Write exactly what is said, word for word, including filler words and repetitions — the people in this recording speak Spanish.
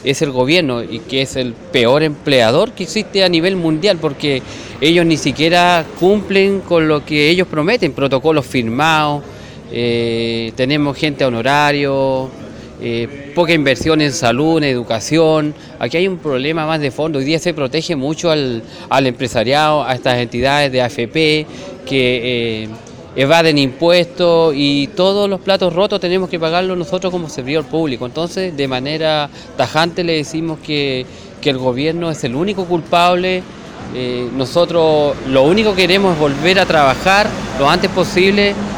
Es el gobierno y que es el peor empleador que existe a nivel mundial porque ellos ni siquiera cumplen con lo que ellos prometen, protocolos firmados, eh, tenemos gente a honorario, eh, poca inversión en salud, en educación. Aquí hay un problema más de fondo. Hoy día se protege mucho al, al empresariado, a estas entidades de A F P que... Eh, evaden impuestos y todos los platos rotos tenemos que pagarlos nosotros como servidor público. Entonces, de manera tajante le decimos que, que el gobierno es el único culpable. Eh, nosotros lo único que queremos es volver a trabajar lo antes posible